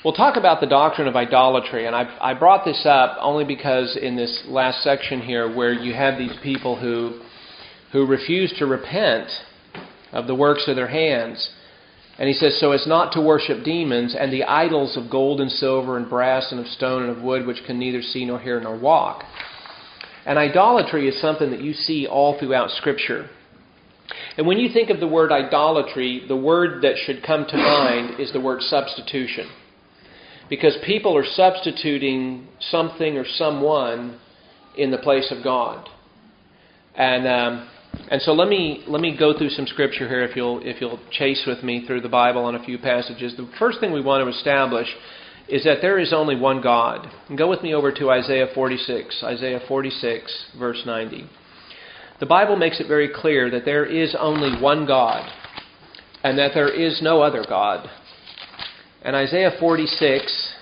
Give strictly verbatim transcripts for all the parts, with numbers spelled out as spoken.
We'll talk about the doctrine of idolatry, and I, I brought this up only because in this last section here where you have these people who, who refuse to repent of the works of their hands. And he says, so as not to worship demons and the idols of gold and silver and brass and of stone and of wood, which can neither see nor hear nor walk. And idolatry is something that you see all throughout Scripture. And when you think of the word idolatry, the word that should come to mind is the word substitution. Because people are substituting something or someone in the place of God. And um, and so let me let me go through some scripture here if you'll if you'll chase with me through the Bible on a few passages. The first thing we want to establish is that there is only one God. And go with me over to Isaiah forty-six. Isaiah forty-six, verse ninety. The Bible makes it very clear that there is only one God and that there is no other God. And Isaiah forty-six,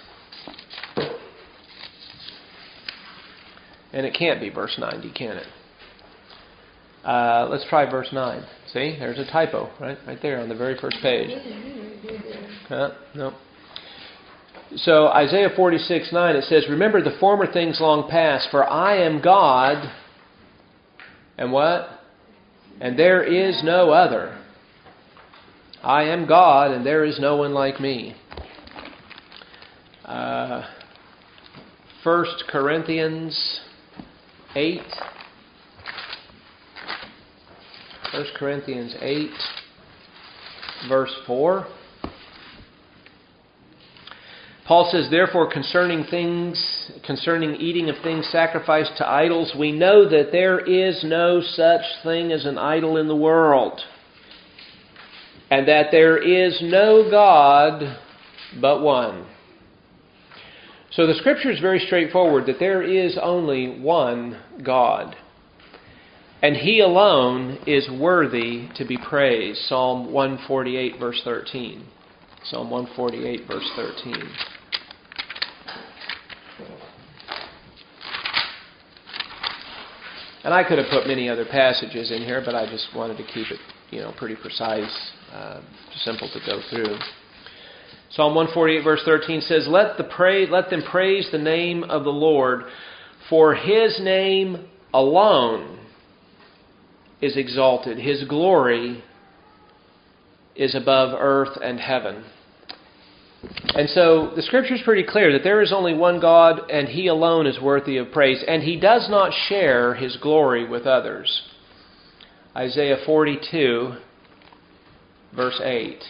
and it can't be verse ninety, can it? Uh, let's try verse nine. See, there's a typo, right? Right there on the very first page. Uh, no. So Isaiah forty-six, nine, it says, remember the former things long past, for I am God, and what? And there is no other. I am God, and there is no one like me. Uh, First Corinthians eight. First Corinthians eight, verse four. Paul says, therefore, concerning things, concerning eating of things sacrificed to idols, we know that there is no such thing as an idol in the world, and that there is no God but one. So the Scripture is very straightforward, that there is only one God. And He alone is worthy to be praised. Psalm one forty-eight, verse thirteen. Psalm one forty-eight, verse thirteen. And I could have put many other passages in here, but I just wanted to keep it, you know, pretty precise, uh, simple to go through. Psalm one forty-eight, verse thirteen says, Let the pray, let them praise the name of the Lord, for His name alone is exalted. His glory is above earth and heaven. And so the Scripture is pretty clear that there is only one God and He alone is worthy of praise. And He does not share His glory with others. Isaiah forty-two, verse eight.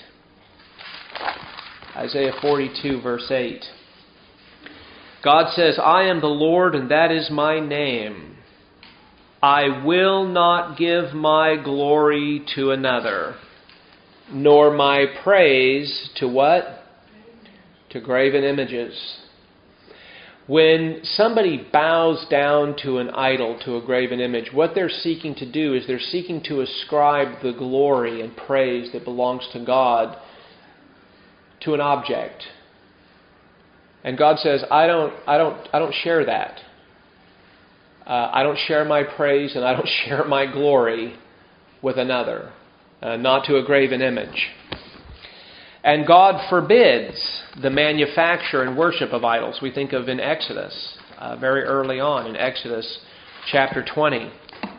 Isaiah forty-two, verse eight. God says, I am the Lord, and that is my name. I will not give my glory to another, nor my praise to what? To graven images. When somebody bows down to an idol, to a graven image, what they're seeking to do is they're seeking to ascribe the glory and praise that belongs to God to an object. And God says, I don't, I don't, I don't share that. Uh, I don't share my praise and I don't share my glory with another, uh, not to a graven image. And God forbids the manufacture and worship of idols. We think of in Exodus, uh, very early on in Exodus chapter twenty.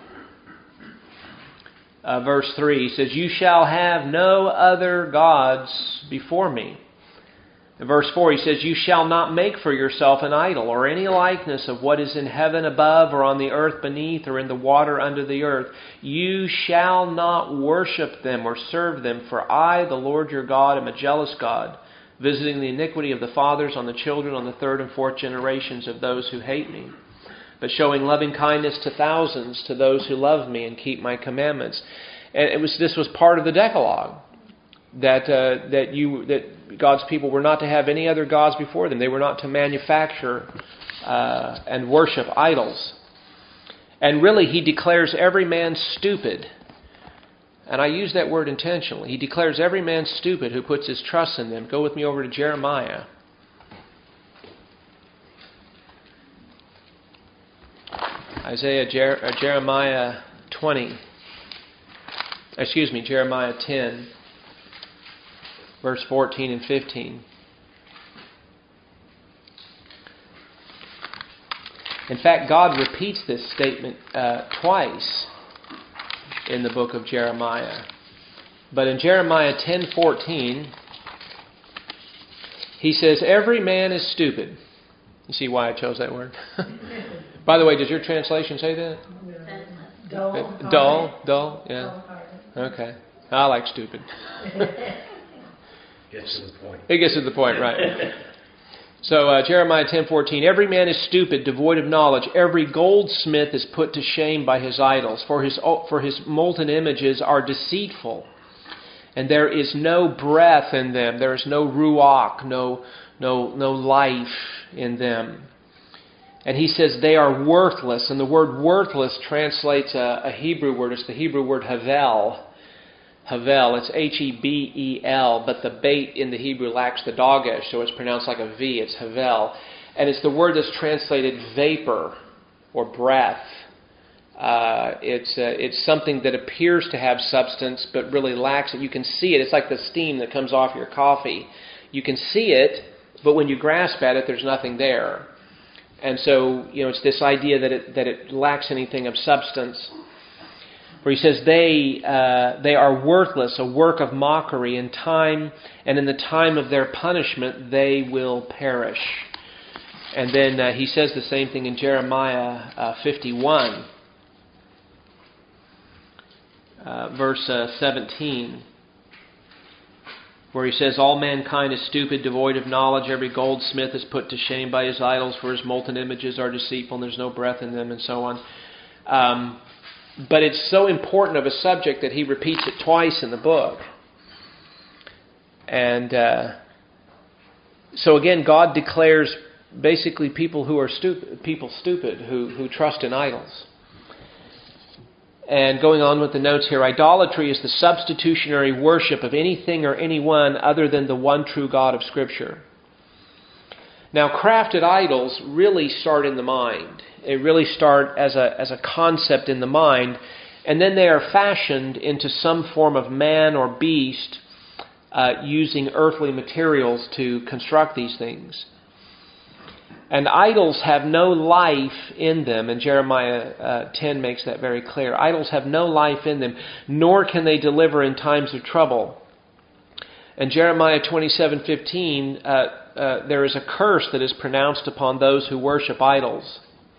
Uh, verse three, he says, You shall have no other gods before me. In verse four, he says, You shall not make for yourself an idol or any likeness of what is in heaven above or on the earth beneath or in the water under the earth. You shall not worship them or serve them, for I, the Lord your God, am a jealous God, visiting the iniquity of the fathers on the children on the third and fourth generations of those who hate me, but showing loving kindness to thousands, to those who love me and keep my commandments. And it was this was part of the Decalogue, that uh, that you that God's people were not to have any other gods before them. They were not to manufacture uh, and worship idols. And really, He declares every man stupid. And I use that word intentionally. He declares every man stupid who puts his trust in them. Go with me over to Jeremiah. Isaiah, Jer- uh, Jeremiah twenty. Excuse me, Jeremiah ten, verse fourteen and fifteen. In fact, God repeats this statement uh, twice in the book of Jeremiah. But in Jeremiah ten fourteen, he says, "Every man is stupid." You see why I chose that word? By the way, does your translation say that? Dull. Dull? Dull? Yeah. Okay. I like stupid. Gets to the point. It gets to the point, right. So uh, Jeremiah ten fourteen, "Every man is stupid, devoid of knowledge. Every goldsmith is put to shame by his idols. For his, for his molten images are deceitful. And there is no breath in them. There is no ruach, no, no, no life in them." And he says they are worthless. And the word worthless translates a, a Hebrew word. It's the Hebrew word havel. Havel. It's H E B E L. But the bait in the Hebrew lacks the dagesh, so it's pronounced like a V. It's havel. And it's the word that's translated vapor or breath. Uh, it's uh, it's something that appears to have substance but really lacks it. You can see it. It's like the steam that comes off your coffee. You can see it, but when you grasp at it, there's nothing there. And so, you know, it's this idea that it that it lacks anything of substance. Where he says they uh, they are worthless, a work of mockery. In time and in the time of their punishment, they will perish. And then uh, he says the same thing in Jeremiah uh, fifty-one. Uh, verse uh, seventeen, where he says, "All mankind is stupid, devoid of knowledge. Every goldsmith is put to shame by his idols, for his molten images are deceitful, and there's no breath in them," and so on. Um, but it's so important of a subject that he repeats it twice in the book. And uh, so again, God declares basically people who are stupid, people stupid who, who trust in idols. And going on with the notes here, idolatry is the substitutionary worship of anything or anyone other than the one true God of Scripture. Now, crafted idols really start in the mind. They really start as a as a concept in the mind, and then they are fashioned into some form of man or beast uh, using earthly materials to construct these things. And idols have no life in them, and Jeremiah uh, ten makes that very clear. Idols have no life in them, nor can they deliver in times of trouble. And Jeremiah twenty-seven fifteen, uh, uh, there is a curse that is pronounced upon those who worship idols.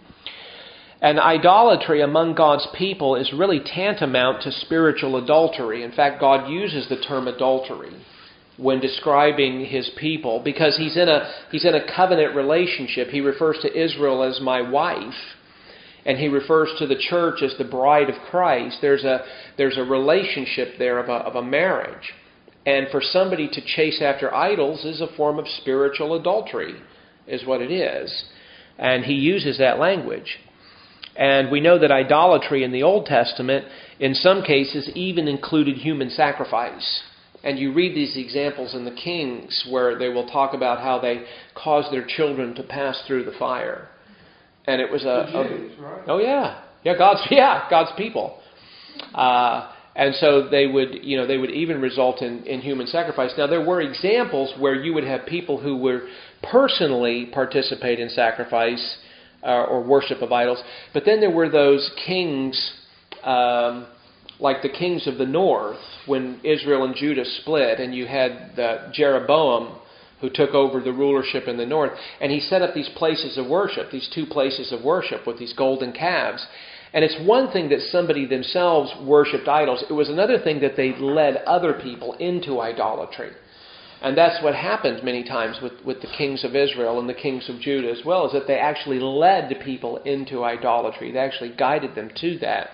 And idolatry among God's people is really tantamount to spiritual adultery. In fact, God uses the term adultery when describing His people, because He's in a He's in a covenant relationship. He refers to Israel as my wife, and He refers to the church as the bride of Christ. There's a there's a relationship there of a of a marriage, and for somebody to chase after idols is a form of spiritual adultery, is what it is, and He uses that language. And we know that idolatry in the Old Testament, in some cases, even included human sacrifice. And you read these examples in the Kings where they will talk about how they caused their children to pass through the fire. And it was a... The Jews, a right? Oh yeah. Yeah, God's yeah, God's people. Uh, and so they would, you know, they would even result in, in human sacrifice. Now there were examples where you would have people who would personally participate in sacrifice uh, or worship of idols. But then there were those kings... Um, like the kings of the north, when Israel and Judah split, and you had the Jeroboam who took over the rulership in the north, and he set up these places of worship, these two places of worship with these golden calves. And it's one thing that somebody themselves worshipped idols. It was another thing that they led other people into idolatry. And that's what happened many times with, with the kings of Israel and the kings of Judah as well, is that they actually led people into idolatry. They actually guided them to that.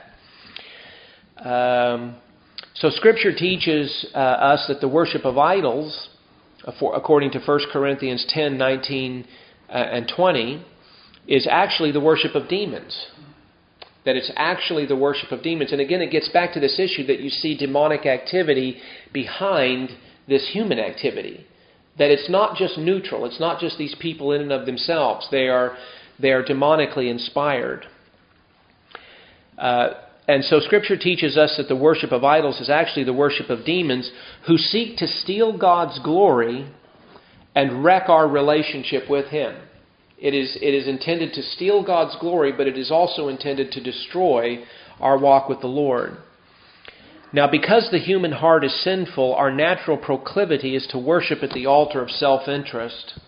Um, so Scripture teaches uh, us that the worship of idols, uh, for, according to First Corinthians ten, nineteen, uh, and twenty, is actually the worship of demons. That it's actually the worship of demons. And again, it gets back to this issue that you see demonic activity behind this human activity. That it's not just neutral. It's not just these people in and of themselves. They are, they are demonically inspired. Uh, And so Scripture teaches us that the worship of idols is actually the worship of demons who seek to steal God's glory and wreck our relationship with Him. It is, it is intended to steal God's glory, but it is also intended to destroy our walk with the Lord. Now, because the human heart is sinful, our natural proclivity is to worship at the altar of self-interest.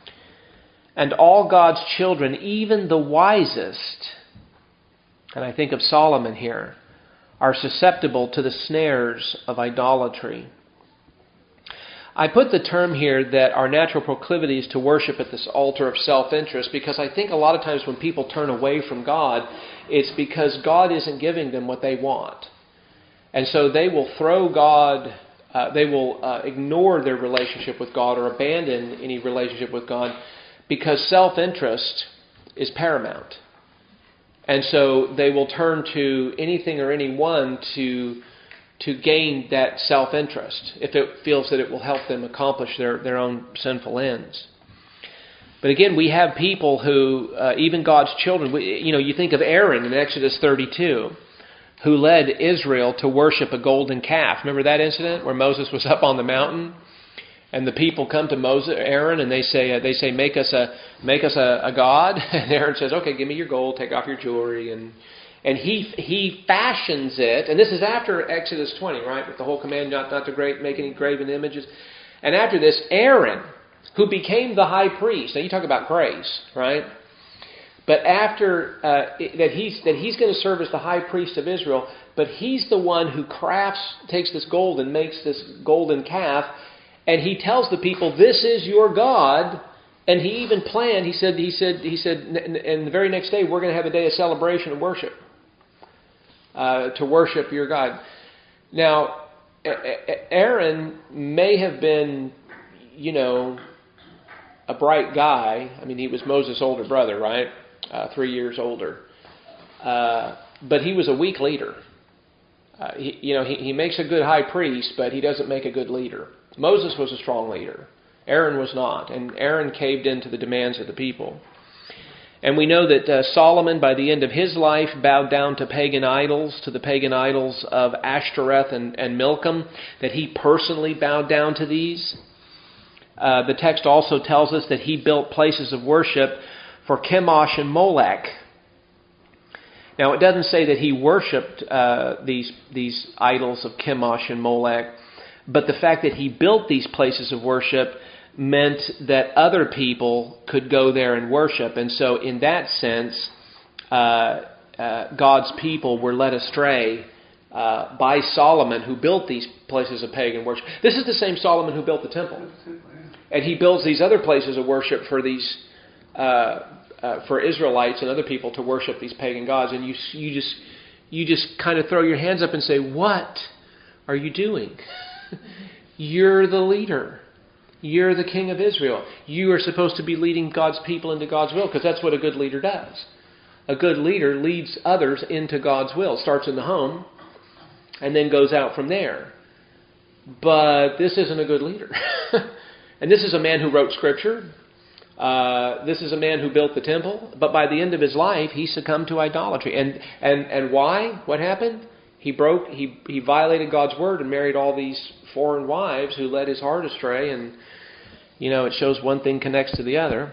And all God's children, even the wisest, and I think of Solomon here, are susceptible to the snares of idolatry. I put the term here that our natural proclivity is to worship at this altar of self-interest because I think a lot of times when people turn away from God, it's because God isn't giving them what they want. And so they will throw God, uh, they will uh, ignore their relationship with God or abandon any relationship with God because self-interest is paramount. And so they will turn to anything or anyone to to gain that self-interest if it feels that it will help them accomplish their, their own sinful ends. But again, we have people who, uh, even God's children, we, you know, you think of Aaron in Exodus thirty-two, who led Israel to worship a golden calf. Remember that incident where Moses was up on the mountain? And the people come to Moses, Aaron, and they say, uh, "They say, make us a make us a, a god." And Aaron says, "Okay, give me your gold, take off your jewelry." And and he he fashions it. And this is after Exodus twenty, right, with the whole command not not to gra- make any graven images. And after this, Aaron, who became the high priest. Now you talk about grace, right? But after uh, that, he's that he's going to serve as the high priest of Israel. But he's the one who crafts, takes this gold and makes this golden calf. And he tells the people, "This is your God." And he even planned. He said, "He said, he said, and the very next day we're going to have a day of celebration and worship uh, to worship your God." Now, Aaron may have been, you know, a bright guy. I mean, he was Moses' older brother, right? Uh, three years older, uh, but he was a weak leader. Uh, he, you know, he, he makes a good high priest, but he doesn't make a good leader. Moses was a strong leader. Aaron was not. And Aaron caved into the demands of the people. And we know that uh, Solomon, by the end of his life, bowed down to pagan idols, to the pagan idols of Ashtoreth and, and Milcom, that he personally bowed down to these. Uh, the text also tells us that he built places of worship for Chemosh and Molech. Now, it doesn't say that he worshipped uh, these these idols of Chemosh and Molech, but the fact that he built these places of worship meant that other people could go there and worship. And so, in that sense, uh, uh, God's people were led astray uh, by Solomon, who built these places of pagan worship. This is the same Solomon who built the temple. And he builds these other places of worship for these uh, uh, for Israelites and other people to worship these pagan gods. And you you just you just kind of throw your hands up and say, "What are you doing? You're the leader. You're the king of Israel. You are supposed to be leading God's people into God's will," because that's what a good leader does. A good leader leads others into God's will. Starts in the home and then goes out from there. But this isn't a good leader. And this is a man who wrote Scripture. Uh, this is a man who built the temple. But by the end of his life, he succumbed to idolatry. And and and why? What happened? He broke. He he violated God's word and married all these foreign wives who led his heart astray. And you know, it shows one thing connects to the other.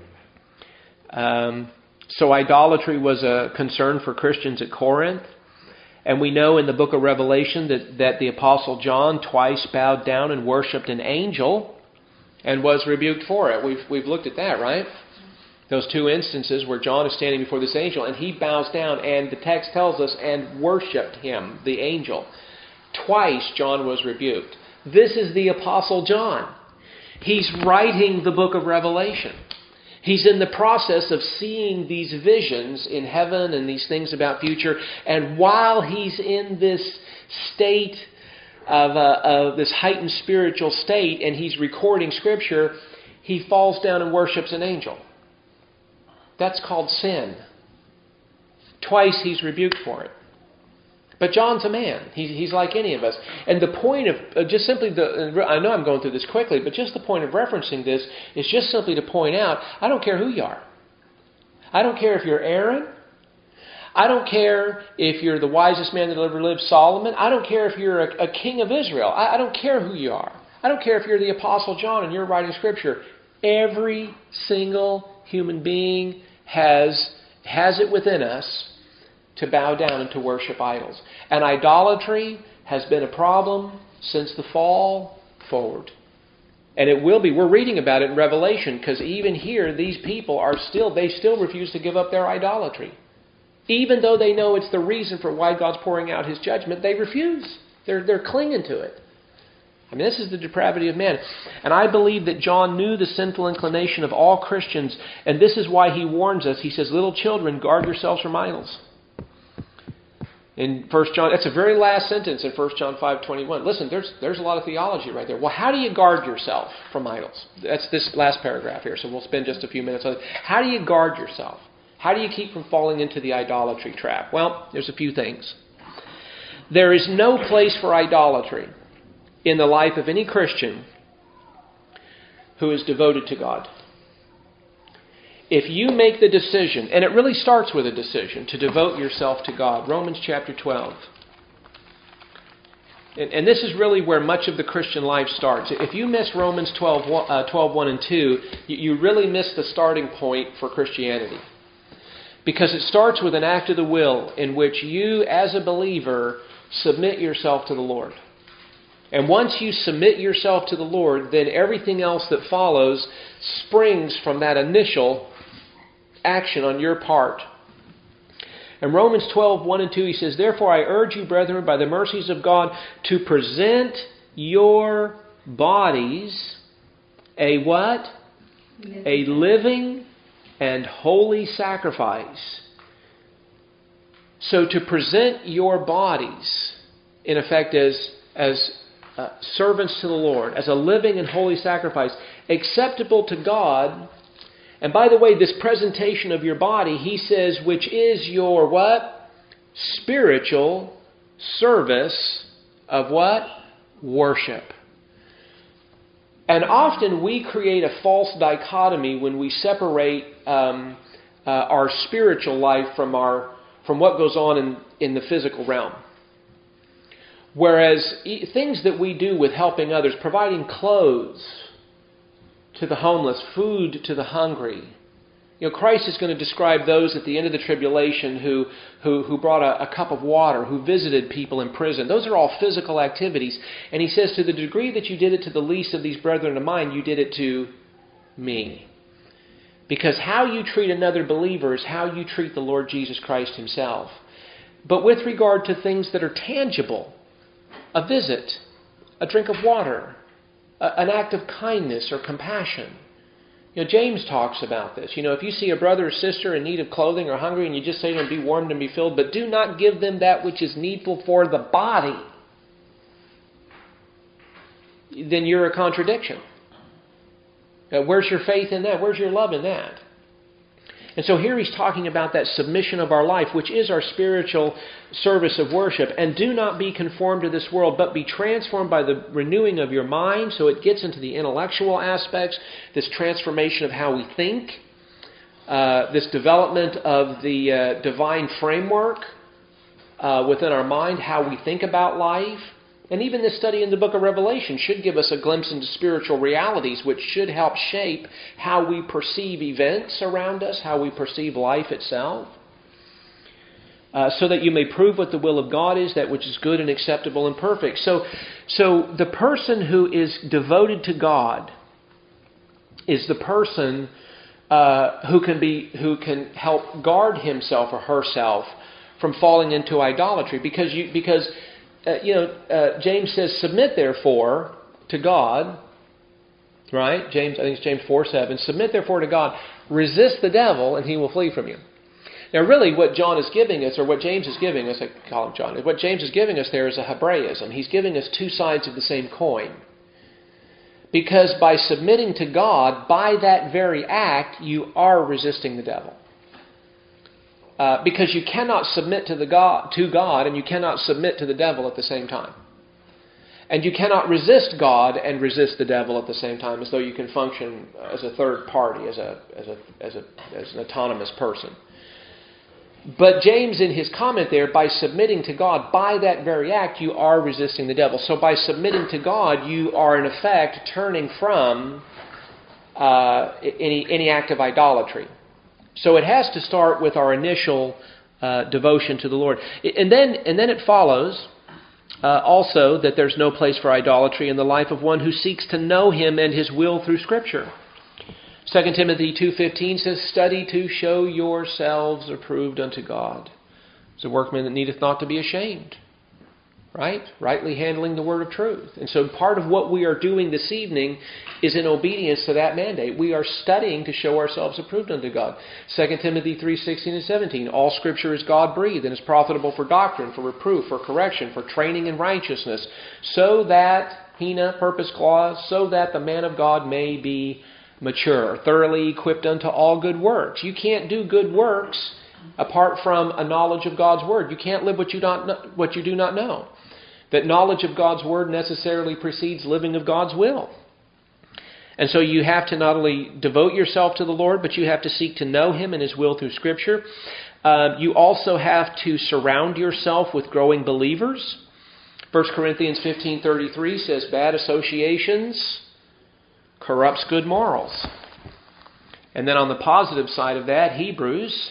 Um, so idolatry was a concern for Christians at Corinth. And we know in the book of Revelation that, that the Apostle John twice bowed down and worshipped an angel and was rebuked for it. We've we've looked at that, right? Those two instances where John is standing before this angel and he bows down, and the text tells us, and worshipped him, the angel. Twice John was rebuked. This is the Apostle John. He's writing the book of Revelation. He's in the process of seeing these visions in heaven and these things about future. And while he's in this state of, uh, of this heightened spiritual state, and he's recording Scripture, he falls down and worships an angel. That's called sin. Twice he's rebuked for it. But John's a man. He's, he's like any of us. And the point of, uh, just simply, the, I know I'm going through this quickly, but just the point of referencing this is just simply to point out, I don't care who you are. I don't care if you're Aaron. I don't care if you're the wisest man that ever lived, Solomon. I don't care if you're a, a king of Israel. I, I don't care who you are. I don't care if you're the Apostle John and you're writing Scripture. Every single human being has, has it within us to bow down and to worship idols. And idolatry has been a problem since the fall forward. And it will be. We're reading about it in Revelation, because even here, these people are still, they still refuse to give up their idolatry. Even though they know it's the reason for why God's pouring out His judgment, they refuse. They're, they're clinging to it. I mean, this is the depravity of man. And I believe that John knew the sinful inclination of all Christians, and this is why he warns us. He says, little children, guard yourselves from idols. In First John, that's the very last sentence in First John five twenty-one. Listen, there's there's a lot of theology right there. Well, how do you guard yourself from idols? That's this last paragraph here, so we'll spend just a few minutes on it. How do you guard yourself? How do you keep from falling into the idolatry trap? Well, there's a few things. There is no place for idolatry in the life of any Christian who is devoted to God. If you make the decision, and it really starts with a decision, to devote yourself to God. Romans chapter twelve. And, and this is really where much of the Christian life starts. If you miss Romans twelve, uh, twelve one and two, you, you really miss the starting point for Christianity. Because it starts with an act of the will in which you, as a believer, submit yourself to the Lord. And once you submit yourself to the Lord, then everything else that follows springs from that initial action on your part. In Romans twelve one and two, he says, therefore I urge you, brethren, by the mercies of God, to present your bodies a what? A living and holy sacrifice. So to present your bodies, in effect, as, as uh, servants to the Lord, as a living and holy sacrifice, acceptable to God. And by the way, this presentation of your body, he says, which is your what? Spiritual service of what? Worship. And often we create a false dichotomy when we separate um, uh, our spiritual life from our from what goes on in, in the physical realm. Whereas e- things that we do with helping others, providing clothes to the homeless, food to the hungry. You know, Christ is going to describe those at the end of the tribulation who who, who brought a, a cup of water, who visited people in prison. Those are all physical activities. And he says, to the degree that you did it to the least of these brethren of mine, you did it to me. Because how you treat another believer is how you treat the Lord Jesus Christ Himself. But with regard to things that are tangible, a visit, a drink of water, an act of kindness or compassion. You know, James talks about this. You know, if you see a brother or sister in need of clothing or hungry, and you just say to them, be warmed and be filled, but do not give them that which is needful for the body, then you're a contradiction. Uh, where's your faith in that? Where's your love in that? And so here he's talking about that submission of our life, which is our spiritual service of worship. And do not be conformed to this world, but be transformed by the renewing of your mind. So it gets into the intellectual aspects, this transformation of how we think, uh, this development of the uh, divine framework uh, within our mind, how we think about life. And even this study in the book of Revelation should give us a glimpse into spiritual realities, which should help shape how we perceive events around us, how we perceive life itself. Uh, so that you may prove what the will of God is, that which is good and acceptable and perfect. So, so the person who is devoted to God is the person uh, who can be who can help guard himself or herself from falling into idolatry, because you because. Uh, you know, uh, James says, submit therefore to God, right? James, I think it's James four seven. Submit therefore to God, resist the devil, and he will flee from you. Now, really, what John is giving us, or what James is giving us, I call him John, what James is giving us there is a Hebraism. He's giving us two sides of the same coin. Because by submitting to God, by that very act, you are resisting the devil. Uh, because you cannot submit to the God to God and you cannot submit to the devil at the same time. And you cannot resist God and resist the devil at the same time, as though you can function as a third party, as a as a as a as an autonomous person. But James, in his comment there, by submitting to God, by that very act, you are resisting the devil. So by submitting to God, you are in effect turning from uh, any any act of idolatry. So it has to start with our initial uh, devotion to the Lord, and then and then it follows uh, also that there's no place for idolatry in the life of one who seeks to know Him and His will through Scripture. Second Timothy two fifteen says, "Study to show yourselves approved unto God, as a workman that needeth not to be ashamed." Right? Rightly handling the word of truth. And so part of what we are doing this evening is in obedience to that mandate. We are studying to show ourselves approved unto God. Second Timothy three sixteen and seventeen. "All Scripture is God-breathed and is profitable for doctrine, for reproof, for correction, for training in righteousness, so that," Hina, purpose clause, "so that the man of God may be mature, thoroughly equipped unto all good works." You can't do good works apart from a knowledge of God's Word. You can't live what you don't know, what you do not know. That knowledge of God's Word necessarily precedes living of God's will. And so you have to not only devote yourself to the Lord, but you have to seek to know Him and His will through Scripture. Uh, you also have to surround yourself with growing believers. First Corinthians fifteen thirty-three says, "Bad associations corrupts good morals." And then on the positive side of that, Hebrews,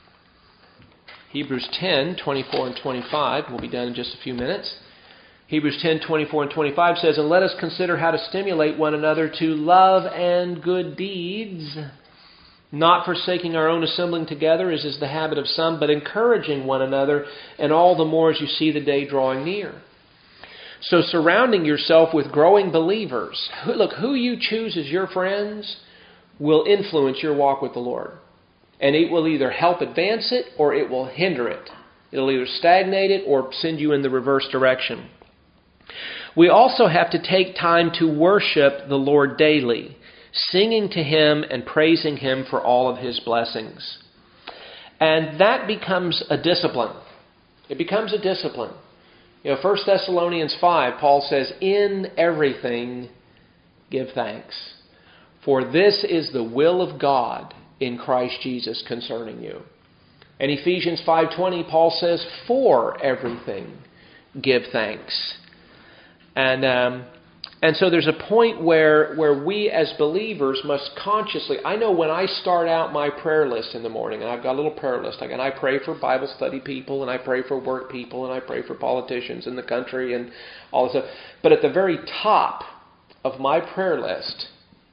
Hebrews ten twenty-four and twenty-five, we'll be done in just a few minutes. Hebrews ten twenty-four and twenty-five says, "And let us consider how to stimulate one another to love and good deeds, not forsaking our own assembling together, as is the habit of some, but encouraging one another, and all the more as you see the day drawing near." So surrounding yourself with growing believers, look, who you choose as your friends will influence your walk with the Lord. And it will either help advance it or it will hinder it. It'll either stagnate it or send you in the reverse direction. We also have to take time to worship the Lord daily, singing to Him and praising Him for all of His blessings. And that becomes a discipline. It becomes a discipline. You know, First Thessalonians five, Paul says, "In everything give thanks, for this is the will of God in Christ Jesus concerning you." And Ephesians five twenty, Paul says, "For everything give thanks." And um, and so there's a point where where we as believers must consciously, I know when I start out my prayer list in the morning, and I've got a little prayer list, and I pray for Bible study people, and I pray for work people, and I pray for politicians in the country, and all this stuff. But at the very top of my prayer list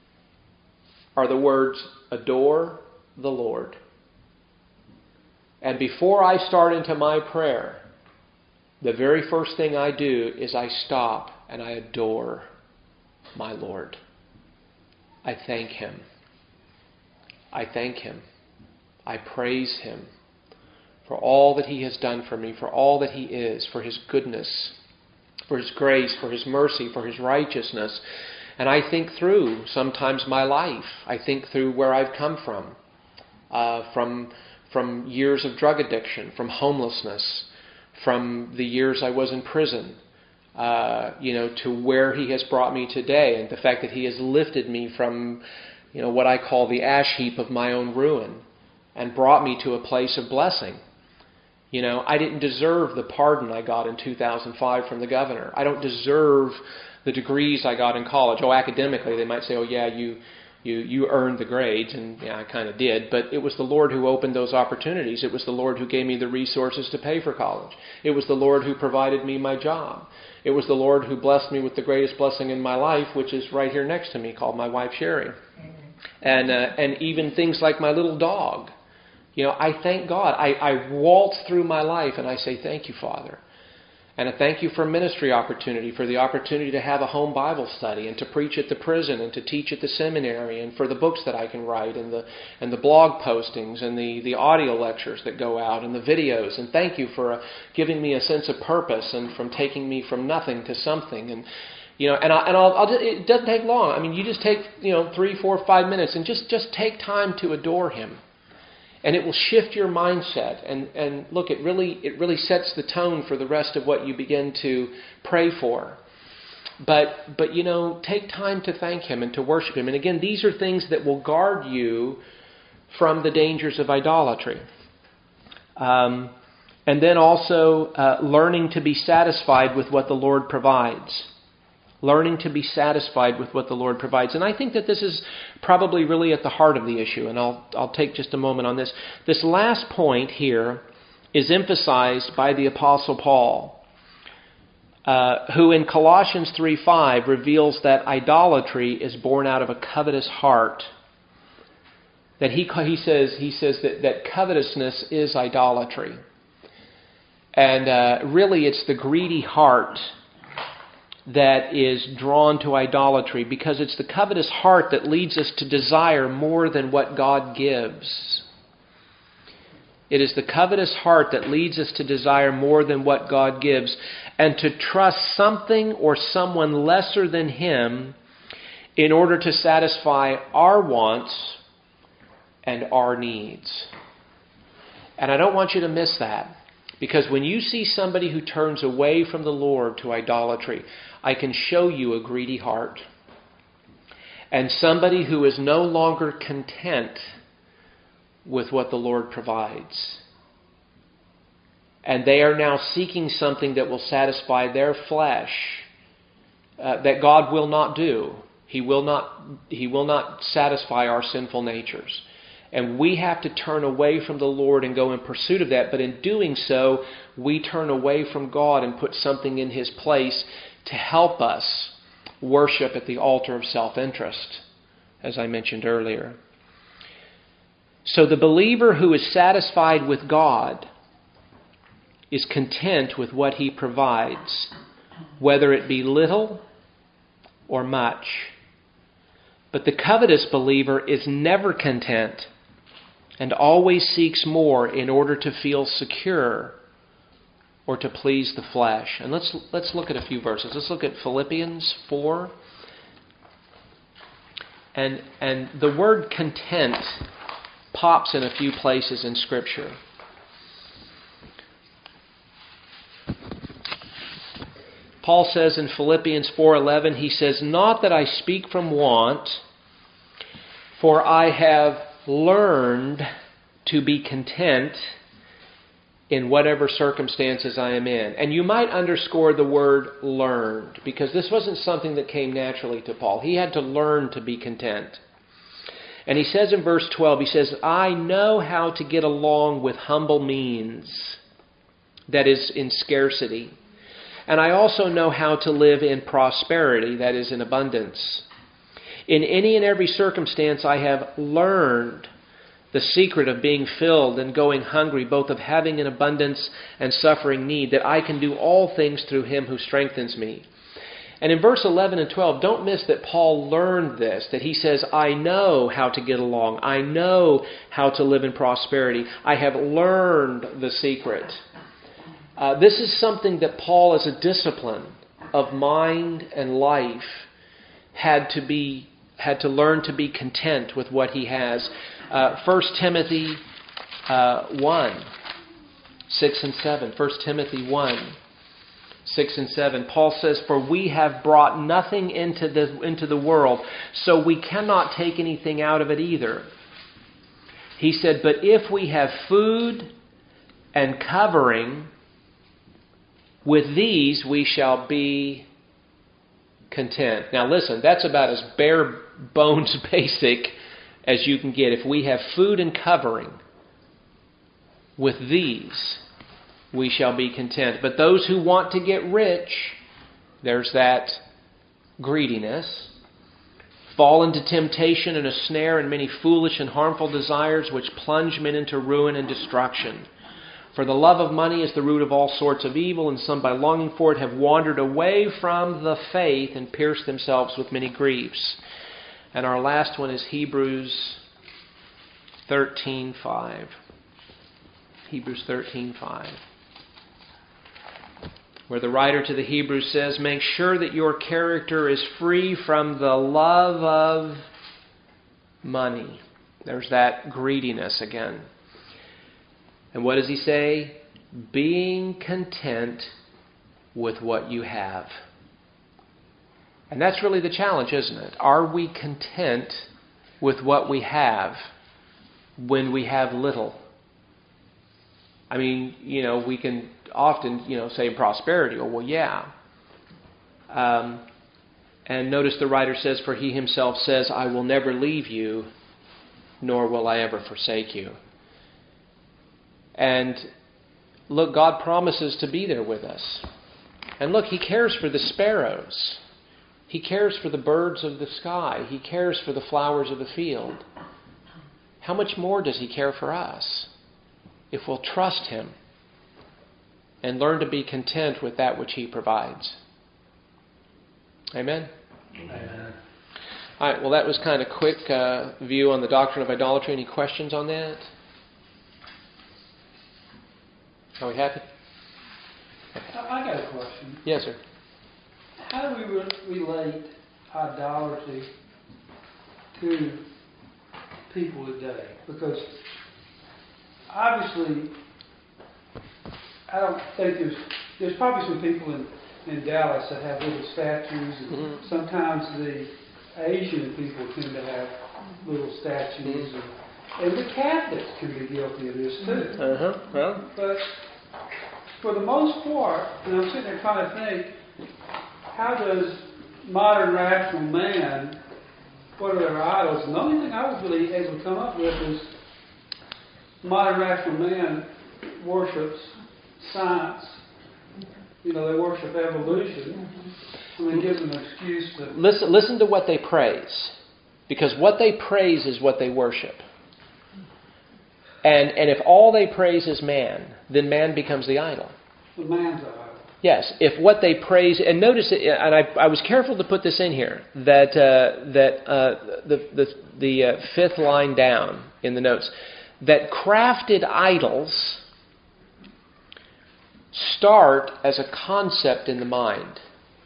are the words, "Adore the Lord." And before I start into my prayer, the very first thing I do is I stop and I adore my Lord. I thank Him. I thank Him. I praise Him for all that He has done for me, for all that He is, for His goodness, for His grace, for His mercy, for His righteousness. And I think through sometimes my life. I think through where I've come from. Uh, from from years of drug addiction, from homelessness, from the years I was in prison, uh, you know, to where He has brought me today, and the fact that He has lifted me from, you know, what I call the ash heap of my own ruin, and brought me to a place of blessing. You know, I didn't deserve the pardon I got in two thousand five from the governor. I don't deserve the degrees I got in college. Oh, academically, they might say, "Oh, yeah, you." You you earned the grades," and yeah, I kind of did. But it was the Lord who opened those opportunities. It was the Lord who gave me the resources to pay for college. It was the Lord who provided me my job. It was the Lord who blessed me with the greatest blessing in my life, which is right here next to me, called my wife Sherry. And uh, and even things like my little dog. You know, I thank God. I, I waltz through my life and I say, "Thank you, Father." And I thank you for ministry opportunity, for the opportunity to have a home Bible study and to preach at the prison and to teach at the seminary, and for the books that I can write and the and the blog postings and the, the audio lectures that go out and the videos. And thank you for uh, giving me a sense of purpose and from taking me from nothing to something. And you know, and I and I'll, I'll just, it doesn't take long. I mean, you just take you know three, four, five minutes and just just take time to adore Him. And it will shift your mindset. And, and look, it really it really sets the tone for the rest of what you begin to pray for. But, but you know, take time to thank Him and to worship Him. And again, these are things that will guard you from the dangers of idolatry. Um, and then also uh, learning to be satisfied with what the Lord provides. Learning to be satisfied with what the Lord provides. And I think that this is probably really at the heart of the issue, and I'll, I'll take just a moment on this. This last point here is emphasized by the Apostle Paul, uh, who in Colossians three five reveals that idolatry is born out of a covetous heart. That he he says he says that, that covetousness is idolatry. And uh, really it's the greedy heart that is drawn to idolatry, because it's the covetous heart that leads us to desire more than what God gives. It is the covetous heart that leads us to desire more than what God gives, and to trust something or someone lesser than Him in order to satisfy our wants and our needs. And I don't want you to miss that, because when you see somebody who turns away from the Lord to idolatry, I can show you a greedy heart. And somebody who is no longer content with what the Lord provides. And they are now seeking something that will satisfy their flesh, uh, that God will not do. He will not, He will not satisfy our sinful natures. And we have to turn away from the Lord and go in pursuit of that. But in doing so, we turn away from God and put something in His place to help us worship at the altar of self-interest, as I mentioned earlier. So the believer who is satisfied with God is content with what He provides, whether it be little or much. But the covetous believer is never content and always seeks more in order to feel secure or to please the flesh. And let's let's look at a few verses. Let's look at Philippians four. And and the word content pops in a few places in Scripture. Paul says in Philippians four eleven, he says, "Not that I speak from want, for I have learned to be content in whatever circumstances I am in." And you might underscore the word learned, because this wasn't something that came naturally to Paul. He had to learn to be content. And he says in verse twelve, he says, "I know how to get along with humble means, that is, in scarcity. And I also know how to live in prosperity, that is, in abundance. In any and every circumstance I have learned the secret of being filled and going hungry, both of having an abundance and suffering need, that I can do all things through Him who strengthens me." And in verse eleven and twelve, don't miss that Paul learned this, that he says, I know how to get along. I know how to live in prosperity. I have learned the secret. Uh, this is something that Paul, as a discipline of mind and life, had to be had to learn to be content with what he has. Uh, First Timothy uh, one, six and seven. First Timothy one, six and seven. Paul says, "For we have brought nothing into the into the world, so we cannot take anything out of it either." He said, "But if we have food and covering, with these we shall be content." Now listen, that's about as bare bones basic as you can get. If we have food and covering, with these we shall be content. But those who want to get rich, there's that greediness, fall into temptation and a snare and many foolish and harmful desires which plunge men into ruin and destruction. For the love of money is the root of all sorts of evil, and some by longing for it have wandered away from the faith and pierced themselves with many griefs. And our last one is Hebrews thirteen five. Hebrews thirteen five. Where the writer to the Hebrews says, "Make sure that your character is free from the love of money." There's that greediness again. And what does he say? Being content with what you have. And that's really the challenge, isn't it? Are we content with what we have when we have little? I mean, you know, we can often, you know, say prosperity, or well, yeah. Um, And notice the writer says, for he himself says, I will never leave you, nor will I ever forsake you. And look, God promises to be there with us. And look, He cares for the sparrows. He cares for the birds of the sky. He cares for the flowers of the field. How much more does He care for us if we'll trust Him and learn to be content with that which He provides? Amen? Amen. All right, well, that was kind of a quick uh, view on the doctrine of idolatry. Any questions on that? Are we happy? Okay. I got a question. Yes, sir. How do we re- relate idolatry to people today? Because obviously, I don't think there's there's probably some people in, in Dallas that have little statues, and mm-hmm. sometimes the Asian people tend to have little statues, mm-hmm. and, and the Catholics can be guilty of this too. Uh-huh. Well. But for the most part, and I'm sitting there trying to think, how does modern rational man, what are their idols? And the only thing I was really able to come up with is modern rational man worships science. You know, they worship evolution. And they give them an excuse to... Listen, listen to what they praise. Because what they praise is what they worship. And and if all they praise is man, then man becomes the idol. The man's idol. Yes, if what they praise, and notice, it, and I, I was careful to put this in here, that uh, that uh, the the, the uh, fifth line down in the notes, that crafted idols start as a concept in the mind.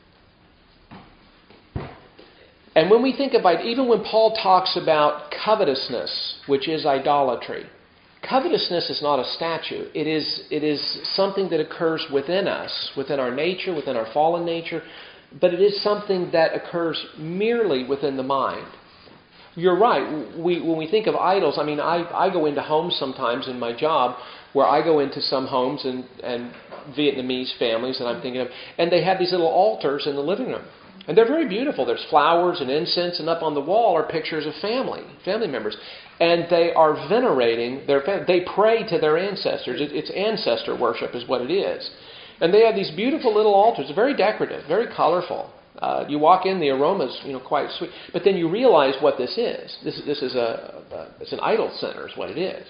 And when we think about, even when Paul talks about covetousness, which is idolatry, covetousness is not a statue. It is it is something that occurs within us, within our nature, within our fallen nature, but it is something that occurs merely within the mind. You're right. We, when we think of idols, I mean, I, I go into homes sometimes in my job where I go into some homes and, and Vietnamese families that I'm thinking of, and they have these little altars in the living room. And they're very beautiful. There's flowers and incense, and up on the wall are pictures of family, family members. And they are venerating their family. They pray to their ancestors. It, it's ancestor worship is what it is. And they have these beautiful little altars. They're very decorative, very colorful. Uh, you walk in, the aroma's, you know, quite sweet. But then you realize what this is. This, this is a, a it's an idol center is what it is.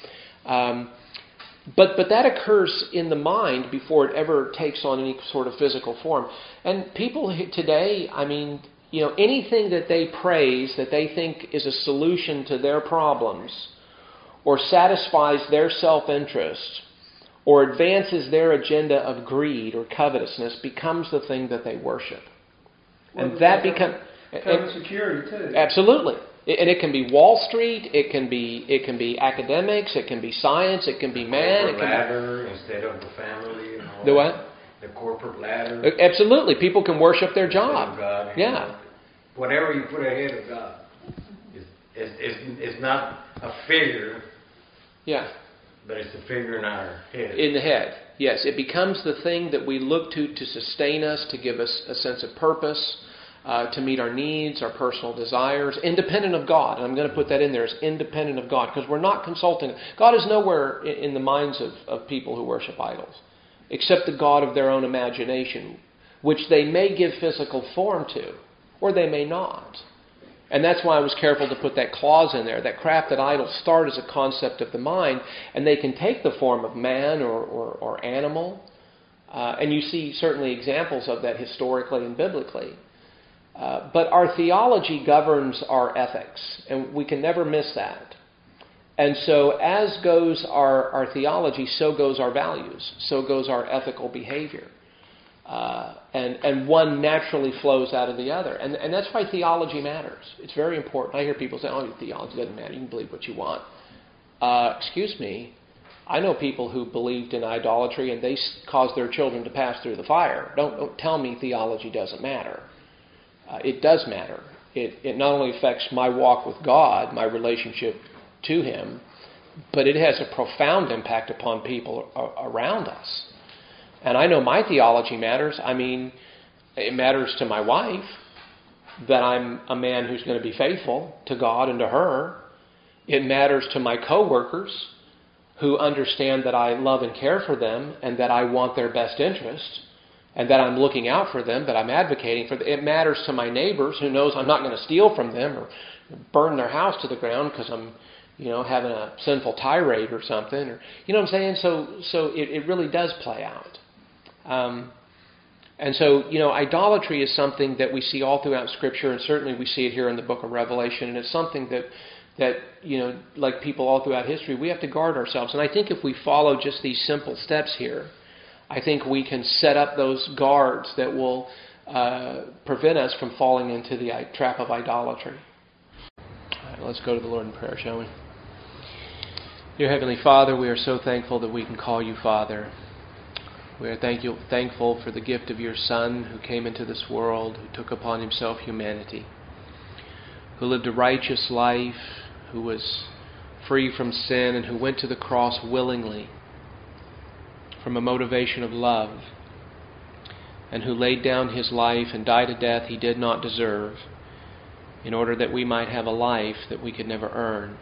Um, But but that occurs in the mind before it ever takes on any sort of physical form. And people today, I mean, you know, anything that they praise that they think is a solution to their problems, or satisfies their self-interest, or advances their agenda of greed or covetousness, becomes the thing that they worship. Well, and that becomes security too. Absolutely. And it can be Wall Street, it can be it can be academics, it can be science, it can be man. The corporate ladder instead of the family. And all the what? The corporate ladder. Absolutely. People can worship their job. God, yeah. Know, whatever you put ahead of God is, is, is, is not a figure. Yeah. But it's a figure in our head. In the head. Yes. It becomes the thing that we look to to sustain us, to give us a sense of purpose. Uh, to meet our needs, our personal desires, independent of God. And I'm going to put that in there as independent of God, because we're not consulting. God is nowhere in, in the minds of, of people who worship idols, except the God of their own imagination, which they may give physical form to, or they may not. And that's why I was careful to put that clause in there, that crafted idols start as a concept of the mind, and they can take the form of man or, or, or animal. Uh, and you see certainly examples of that historically and biblically. Uh, but our theology governs our ethics, and we can never miss that. And so as goes our, our theology, so goes our values, so goes our ethical behavior. Uh, and, and one naturally flows out of the other. And, and that's why theology matters. It's very important. I hear people say, oh, theology doesn't matter. You can believe what you want. Uh, excuse me. I know people who believed in idolatry and they caused their children to pass through the fire. Don't, don't tell me theology doesn't matter. Uh, it does matter. It, it not only affects my walk with God, my relationship to Him, but it has a profound impact upon people a- around us. And I know my theology matters. I mean, it matters to my wife. that I'm a man who's going to be faithful to God and to her. It matters to my coworkers who understand that I love and care for them and that I want their best interest and that I'm looking out for them, that I'm advocating for them. It matters to my neighbors who knows I'm not going to steal from them or burn their house to the ground because I'm, you know, having a sinful tirade or something. Or, you know what I'm saying? So, so it, it really does play out. Um, and so, you know, idolatry is something that we see all throughout Scripture, and certainly we see it here in the book of Revelation, and it's something that, that, you know, like people all throughout history, we have to guard ourselves. And I think if we follow just these simple steps here, I think we can set up those guards that will uh, prevent us from falling into the trap of idolatry. All right, let's go to the Lord in prayer, shall we? Dear Heavenly Father, we are so thankful that we can call you Father. We are thank you, thankful for the gift of your Son who came into this world, who took upon himself humanity, who lived a righteous life, who was free from sin, and who went to the cross willingly from a motivation of love, and who laid down his life and died a death he did not deserve in order that we might have a life that we could never earn.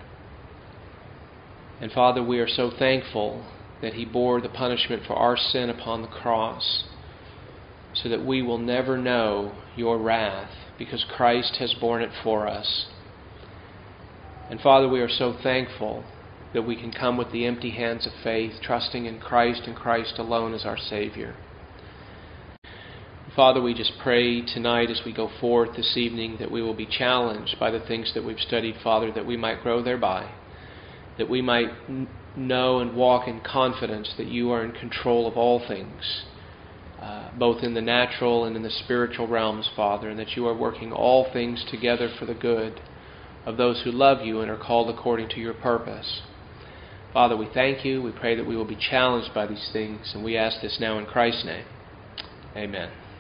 And Father, we are so thankful that he bore the punishment for our sin upon the cross so that we will never know your wrath because Christ has borne it for us. And Father, we are so thankful that we can come with the empty hands of faith, trusting in Christ and Christ alone as our Savior. Father, we just pray tonight as we go forth this evening that we will be challenged by the things that we've studied, Father, that we might grow thereby, that we might know and walk in confidence that you are in control of all things, uh, both in the natural and in the spiritual realms, Father, and that you are working all things together for the good of those who love you and are called according to your purpose. Father, we thank you. We pray that we will be challenged by these things, and we ask this now in Christ's name. Amen.